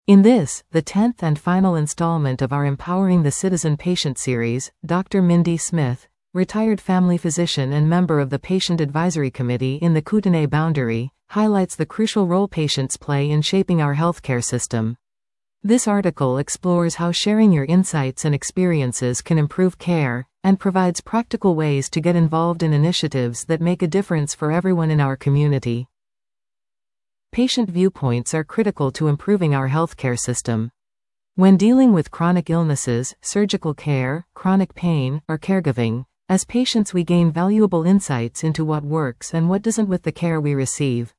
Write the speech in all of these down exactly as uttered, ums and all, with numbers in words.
In this, the tenth and final installment of our Empowering the Citizen Patient series, Doctor Mindy Smith, retired family physician and member of the Patient Advisory Committee in the Kootenay Boundary, highlights the crucial role patients play in shaping our healthcare system. This article explores how sharing your insights and experiences can improve care, and provides practical ways to get involved in initiatives that make a difference for everyone in our community. Patient viewpoints are critical to improving our healthcare system. When dealing with chronic illnesses, surgical care, chronic pain, or caregiving, as patients we gain valuable insights into what works and what doesn't with the care we receive.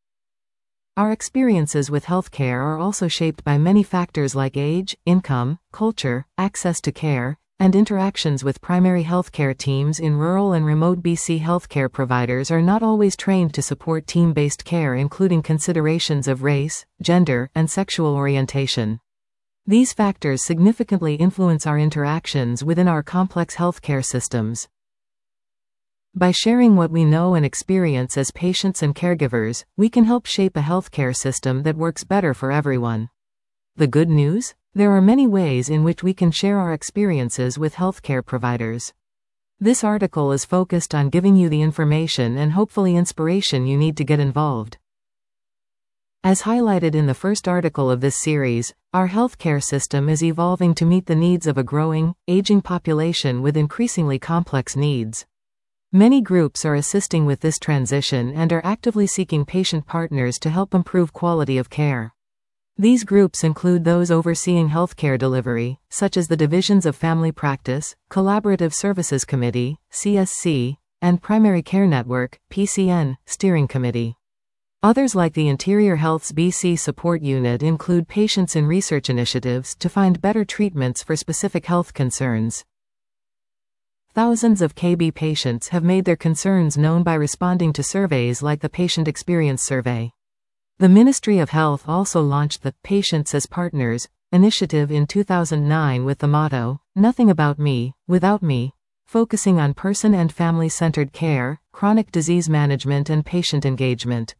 Our experiences with healthcare are also shaped by many factors like age, income, culture, access to care, and interactions with primary healthcare teams in rural and remote B C. Healthcare providers are not always trained to support team-based care, including considerations of race, gender, and sexual orientation. These factors significantly influence our interactions within our complex healthcare systems. By sharing what we know and experience as patients and caregivers, we can help shape a healthcare system that works better for everyone. The good news? There are many ways in which we can share our experiences with healthcare providers. This article is focused on giving you the information and hopefully inspiration you need to get involved. As highlighted in the first article of this series, our healthcare system is evolving to meet the needs of a growing, aging population with increasingly complex needs. Many groups are assisting with this transition and are actively seeking patient partners to help improve quality of care. These groups include those overseeing healthcare delivery, such as the Divisions of Family Practice, Collaborative Services Committee, C S C, and Primary Care Network, P C N, Steering Committee. Others like the Interior Health's B C Support Unit include patients in research initiatives to find better treatments for specific health concerns. Thousands of K B patients have made their concerns known by responding to surveys like the Patient Experience Survey. The Ministry of Health also launched the Patients as Partners initiative in two thousand nine with the motto, "Nothing about me, without me," focusing on person and family-centered care, chronic disease management and patient engagement.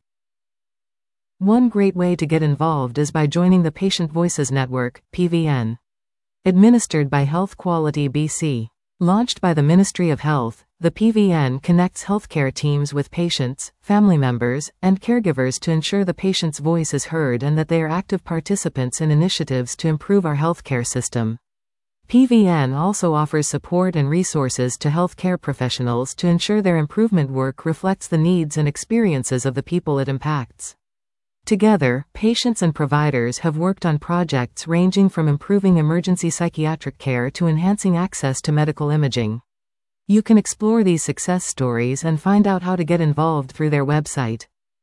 One great way to get involved is by joining the Patient Voices Network, P V N. Administered by Health Quality B C. Launched by the Ministry of Health, the P V N connects healthcare teams with patients, family members, and caregivers to ensure the patient's voice is heard and that they are active participants in initiatives to improve our healthcare system. P V N also offers support and resources to healthcare professionals to ensure their improvement work reflects the needs and experiences of the people it impacts. Together, patients and providers have worked on projects ranging from improving emergency psychiatric care to enhancing access to medical imaging. You can explore these success stories and find out how to get involved through their website.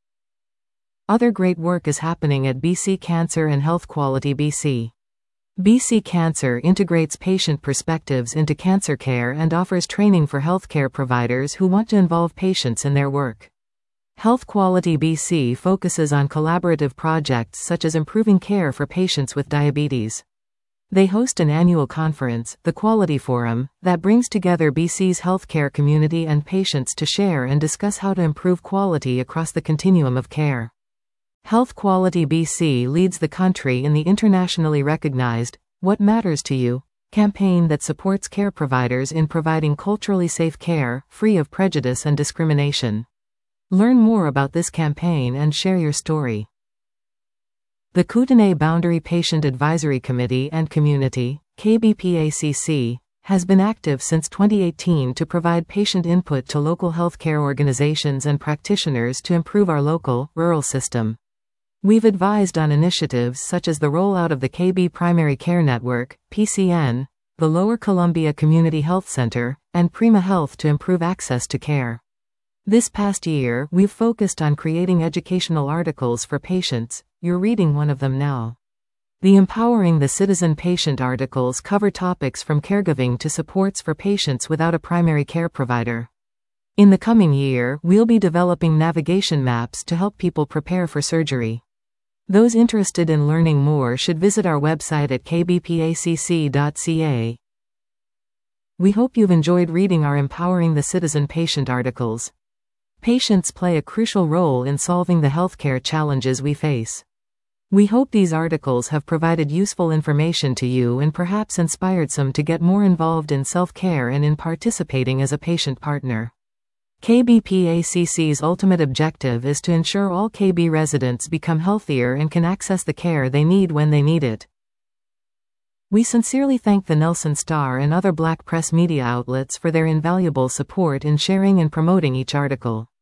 Other great work is happening at B C Cancer and Health Quality B C. B C Cancer integrates patient perspectives into cancer care and offers training for healthcare providers who want to involve patients in their work. Health Quality B C focuses on collaborative projects such as improving care for patients with diabetes. They host an annual conference, the Quality Forum, that brings together B C's healthcare community and patients to share and discuss how to improve quality across the continuum of care. Health Quality B C leads the country in the internationally recognized What Matters to You campaign that supports care providers in providing culturally safe care, free of prejudice and discrimination. Learn more about this campaign and share your story. The Kootenay Boundary Patient Advisory Committee and Community, K B P A C C, has been active since twenty eighteen to provide patient input to local healthcare organizations and practitioners to improve our local, rural system. We've advised on initiatives such as the rollout of the K B Primary Care Network, P C N, the Lower Columbia Community Health Center, and Prima Health to improve access to care. This past year, we've focused on creating educational articles for patients. You're reading one of them now. The Empowering the Citizen Patient articles cover topics from caregiving to supports for patients without a primary care provider. In the coming year, we'll be developing navigation maps to help people prepare for surgery. Those interested in learning more should visit our website at k b p a c c dot c a. We hope you've enjoyed reading our Empowering the Citizen Patient articles. Patients play a crucial role in solving the healthcare challenges we face. We hope these articles have provided useful information to you and perhaps inspired some to get more involved in self-care and in participating as a patient partner. K B P A C C's ultimate objective is to ensure all K B residents become healthier and can access the care they need when they need it. We sincerely thank the Nelson Star and other Black press media outlets for their invaluable support in sharing and promoting each article.